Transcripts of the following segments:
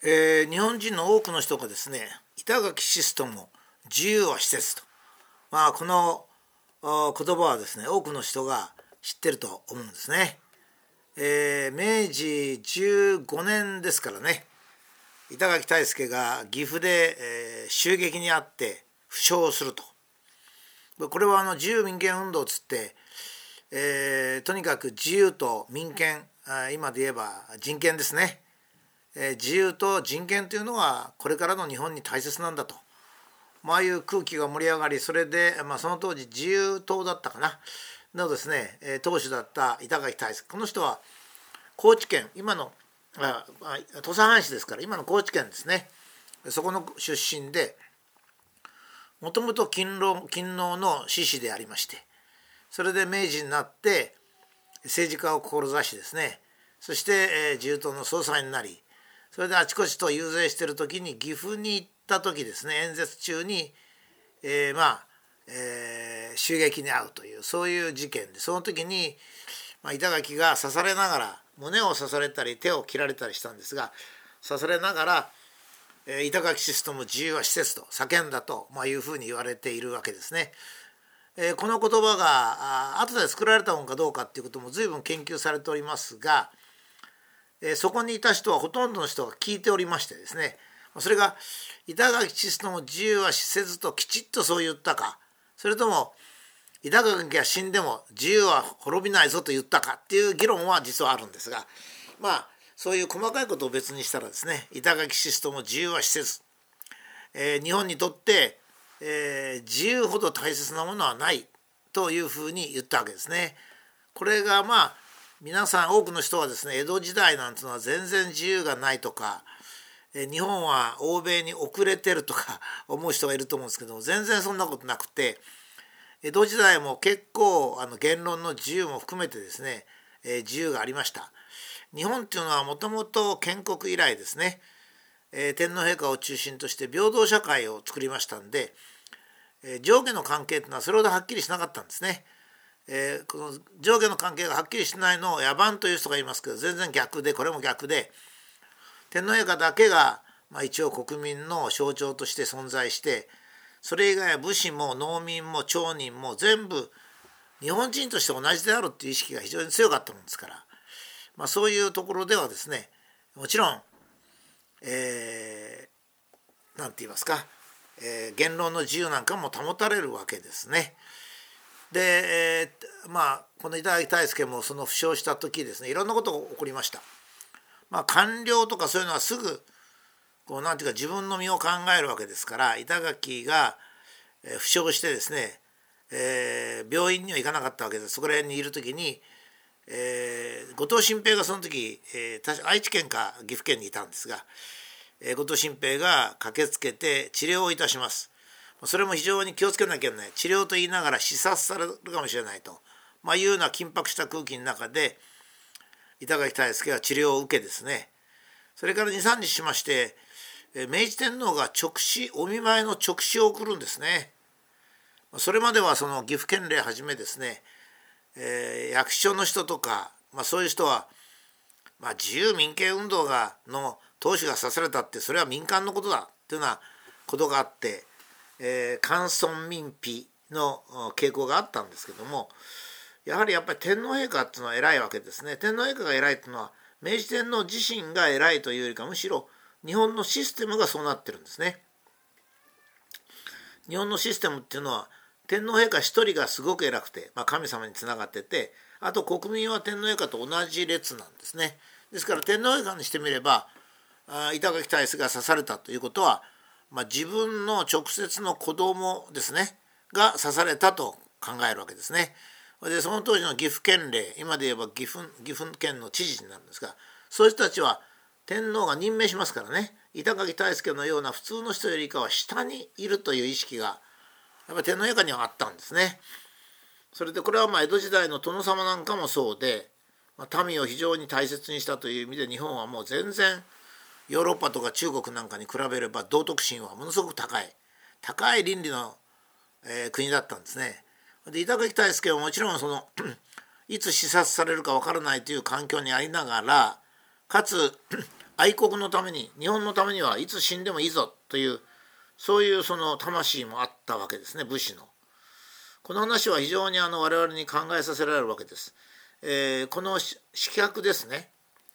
日本人の多くの人がですね、板垣システムを自由は施設と、この言葉はですね、多くの人が知ってると思うんですね。明治15年ですからね、板垣退助が岐阜で、襲撃にあって負傷すると。これは自由民権運動つって、とにかく自由と民権、今で言えば人権ですね。自由と人権というのはこれからの日本に大切なんだと、いう空気が盛り上がり、それで、その当時自由党だったかなのですね、党首だった板垣退助、この人は高知県、今の土佐藩士ですから、今の高知県ですね、そこの出身で、もともと勤王の志士でありまして、それで明治になって政治家を志しですね、そして、自由党の総裁になり、それであちこちと遊説している時に岐阜に行った時ですね、演説中に、襲撃に遭うという、そういう事件で、その時に、板垣が刺されながら、胸を刺されたり手を切られたりしたんですが、刺されながら、板垣システム自由は施設と叫んだと、いうふうに言われているわけですね。この言葉が後で作られたものかどうかということも随分研究されておりますが、そこにいた人はほとんどの人が聞いておりましてですね、それが板垣システム自由は施設ときちっとそう言ったか、それとも板垣が死んでも自由は滅びないぞと言ったかっていう議論は実はあるんですが、そういう細かいことを別にしたらですね、板垣システム自由は施設、日本にとって、自由ほど大切なものはないというふうに言ったわけですね。これが皆さん多くの人はですね、江戸時代なんていうのは全然自由がないとか、日本は欧米に遅れてるとか思う人がいると思うんですけども、全然そんなことなくて、江戸時代も結構言論の自由も含めてですね、自由がありました。日本っていうのはもともと建国以来ですね、天皇陛下を中心として平等社会を作りましたんで、上下の関係というのはそれほどはっきりしなかったんですね。この上下の関係がはっきりしないのを野蛮という人がいますけど、全然逆で、これも逆で、天皇陛下だけが、一応国民の象徴として存在して、それ以外は武士も農民も町人も全部日本人として同じであるという意識が非常に強かったもんですから、そういうところではですね、もちろん、なんて言いますか、言論の自由なんかも保たれるわけですね。で、この板垣退助もその負傷した時ですね、いろんなことが起こりました。官僚とかそういうのはすぐなんていうか自分の身を考えるわけですから、板垣が負傷してですね、病院には行かなかったわけです。そこら辺にいる時に、後藤新平がその時、確か愛知県か岐阜県にいたんですが、後藤新平が駆けつけて治療をいたします。それも非常に気をつけなきゃいけない、治療と言いながら刺殺されるかもしれないと、いうような緊迫した空気の中で板垣退助は治療を受けですね、それから2、3日しまして、明治天皇がお見舞いの勅使を送るんですね。それまではその岐阜県令はじめですね、役所の人とか、そういう人は、自由民権運動の党首が刺されたって、それは民間のことだっていうようなことがあって、官損民費の傾向があったんですけども、やっぱり天皇陛下っていうのは偉いわけですね。天皇陛下が偉いっていうのは明治天皇自身が偉いというよりか、むしろ日本のシステムがそうなってるんですね。日本のシステムっていうのは天皇陛下一人がすごく偉くて、神様につながってて、あと国民は天皇陛下と同じ列なんですね。ですから天皇陛下にしてみれば、板垣退助が刺されたということは、自分の直接の子供ですねが刺されたと考えるわけですね。でその当時の岐阜県令、今で言えば岐阜県の知事になるんですが、そういう人たちは天皇が任命しますからね、板垣退助のような普通の人よりかは下にいるという意識がやっぱり天皇陛下にはあったんですね。それでこれは江戸時代の殿様なんかもそうで、民を非常に大切にしたという意味で、日本はもう全然ヨーロッパとか中国なんかに比べれば道徳心はものすごく高い倫理の、国だったんですね。で板垣退助はもちろんいつ刺殺されるか分からないという環境にありながら、かつ愛国のために、日本のためにはいつ死んでもいいぞという、そういうその魂もあったわけですね、武士の。この話は非常に我々に考えさせられるわけです。この刺客ですね、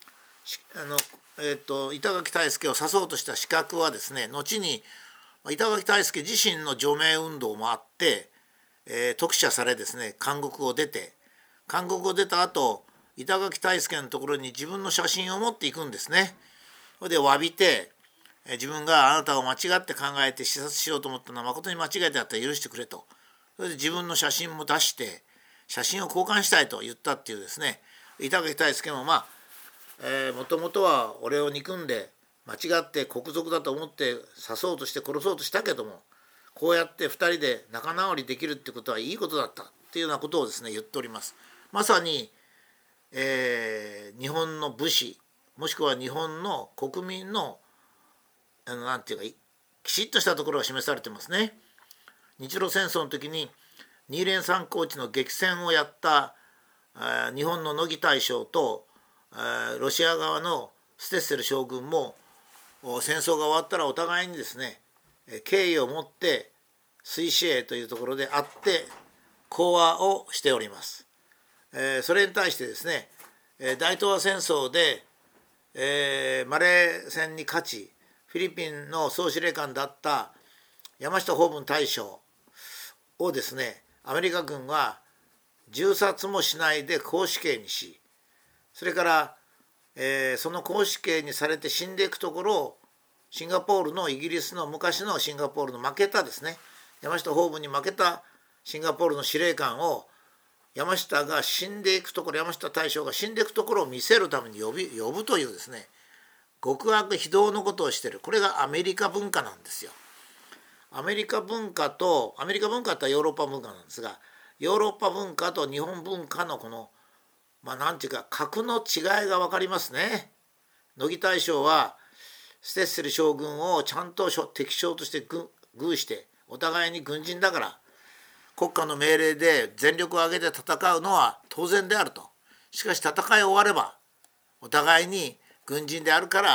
板垣退助を刺そうとした刺客はですね、後に板垣退助自身の除名運動もあって、特赦されですね、監獄を出た後、板垣退助のところに自分の写真を持っていくんですね。それで詫びて、自分があなたを間違って考えて視察しようと思ったのは誠に間違えてあったら許してくれと。それで自分の写真も出して写真を交換したいと言ったっていうですね、板垣退助ももともとは俺を憎んで間違って国賊だと思って刺そうとして殺そうとしたけども、こうやって2人で仲直りできるってことはいいことだったっていうようなことをですね言っております。まさに、日本の武士もしくは日本の国民のなんていうかきちっとしたところが示されてますね。日露戦争の時に二連三高地の激戦をやった日本の乃木大将とロシア側のステッセル将軍も戦争が終わったらお互いにですね敬意を持って水死営というところで会って講和をしております。それに対してですね大東亜戦争で、マレー戦に勝ちフィリピンの総司令官だった山下法文大将をですねアメリカ軍は銃殺もしないで絞首刑にし、それから、その絞首刑にされて死んでいくところをシンガポールのイギリスの昔のシンガポールの負けたですね山下法文に負けたシンガポールの司令官を山下が死んでいくところ、山下大将が死んでいくところを見せるために呼ぶというですね極悪非道のことをしている。これがアメリカ文化なんですよ。アメリカ文化ってヨーロッパ文化なんですが、ヨーロッパ文化と日本文化のこのなんていうか格の違いが分かりますね。乃木大将はステッセル将軍をちゃんと敵将として遇してお互いに軍人だから国家の命令で全力を挙げて戦うのは当然であると。しかし戦い終わればお互いに軍人であるから、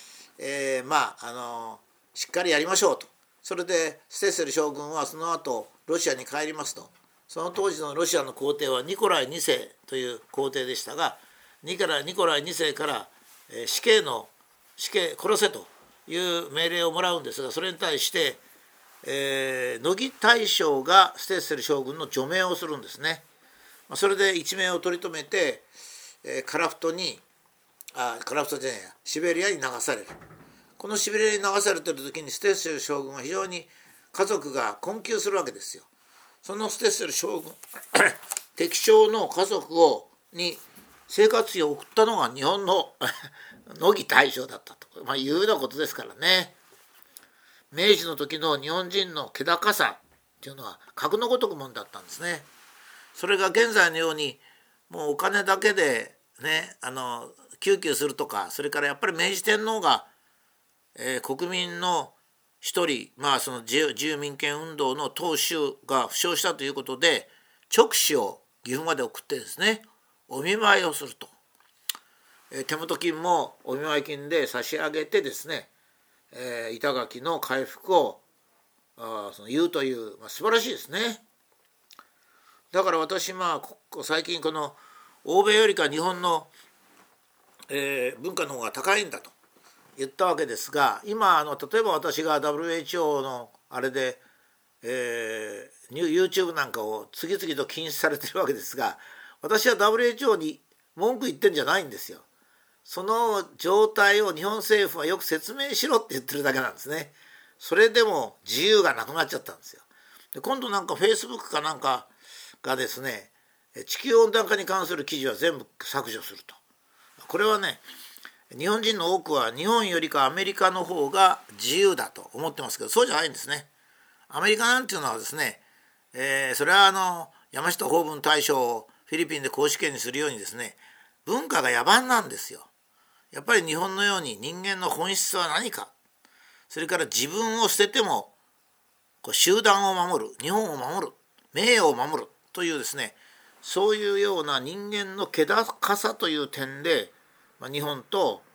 しっかりやりましょうと。それでステッセル将軍はその後ロシアに帰りますと。その当時のロシアの皇帝はニコライ2世という皇帝でしたが、ニコライ2世から死刑殺せという命令をもらうんですが、それに対して乃木大将がステッセル将軍の除名をするんですね。それで一命を取り留めてシベリアに流される。このシベリアに流されている時にステッセル将軍は非常に家族が困窮するわけですよ。そのステッセル将軍敵将の家族に生活費を送ったのが日本の乃木大将だったと、いうようなことですからね。明治の時の日本人の気高さっていうのは格のごとくもんだったんですね。それが現在のようにもうお金だけでね救急するとか、それからやっぱり明治天皇が、国民の一人、その自由民権運動の当主が負傷したということで勅使を岐阜まで送ってですねお見舞いをすると、手元金もお見舞い金で差し上げてですね、板垣の回復を言うという、素晴らしいですね。だから私最近この欧米よりか日本の、文化の方が高いんだと言ったわけですが、今例えば私が WHO のあれで、YouTube なんかを次々と禁止されてるわけですが、私は WHO に文句言ってんじゃないんですよ。その状態を日本政府はよく説明しろって言ってるだけなんですね。それでも自由がなくなっちゃったんですよ。で今度Facebook かなんかがですね地球温暖化に関する記事は全部削除すると。これはね日本人の多くは日本よりかアメリカの方が自由だと思ってますけど、そうじゃないんですね。アメリカなんていうのはですね、それは山下法文大将をフィリピンで絞首刑にするようにですね文化が野蛮なんですよ。やっぱり日本のように人間の本質は何か、それから自分を捨てても集団を守る、日本を守る、名誉を守るというですねそういうような人間の気高さという点で、日本と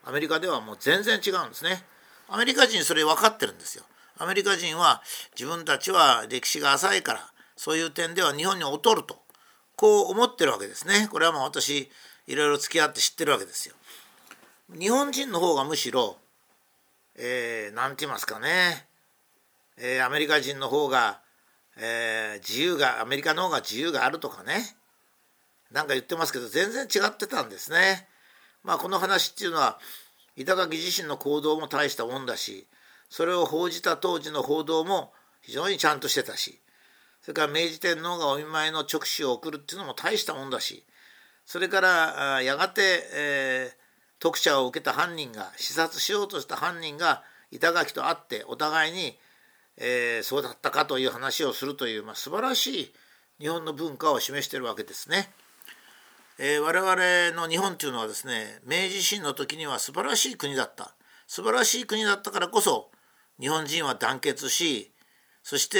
アメリカではもう全然違うんですね。アメリカ人それ分かってるんですよ。アメリカ人は自分たちは歴史が浅いからそういう点では日本に劣るとこう思ってるわけですね。これは私いろいろ付き合って知ってるわけですよ。日本人の方がむしろ、なんて言いますかね、アメリカ人の方が、アメリカの方が自由があるとかね、なんか言ってますけど全然違ってたんですね。この話っていうのは板垣自身の行動も大したもんだし、それを報じた当時の報道も非常にちゃんとしてたし、それから明治天皇がお見舞いの勅使を送るっていうのも大したもんだし、それからやがて、特赦を受けた犯人が視察しようとした犯人が板垣と会ってお互いに、そうだったかという話をするという、素晴らしい日本の文化を示しているわけですね。我々の日本というのはですね、明治維新の時には素晴らしい国だった。素晴らしい国だったからこそ日本人は団結し、そして、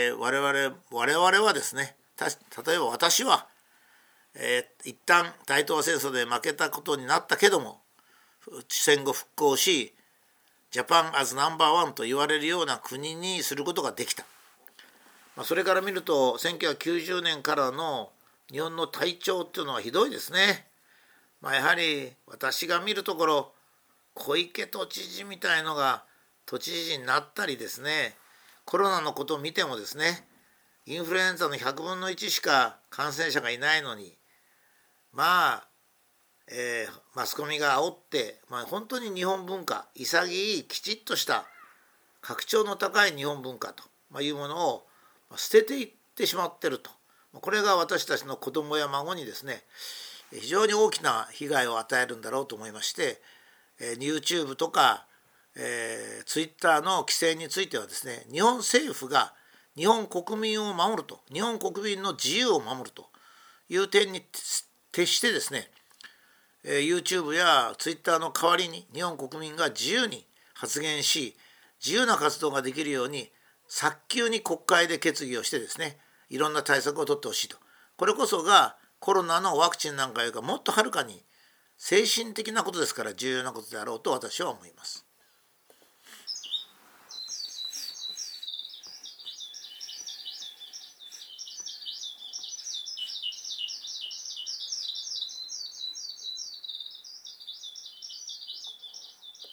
我々はですね、例えば私は、一旦大東亜戦争で負けたことになったけども、戦後復興しジャパン as No.1 と言われるような国にすることができた。それから見ると1990年からの日本の体調っていうのはひどいですね。やはり私が見るところ小池都知事みたいのが都知事になったりですね、コロナのことを見てもですね、インフルエンザの100分の1しか感染者がいないのにマスコミが煽って、本当に日本文化、潔いきちっとした格調の高い日本文化というものを捨てていってしまっていると。これが私たちの子供や孫にですね、非常に大きな被害を与えるんだろうと思いまして、YouTube とか、Twitter の規制についてはですね、日本政府が日本国民を守ると、日本国民の自由を守るという点に徹してですね、YouTube や Twitter の代わりに日本国民が自由に発言し自由な活動ができるように早急に国会で決議をしてですね、いろんな対策を取ってほしいと。これこそがコロナのワクチンなんかよりかもっとはるかに精神的なことですから重要なことであろうと私は思います。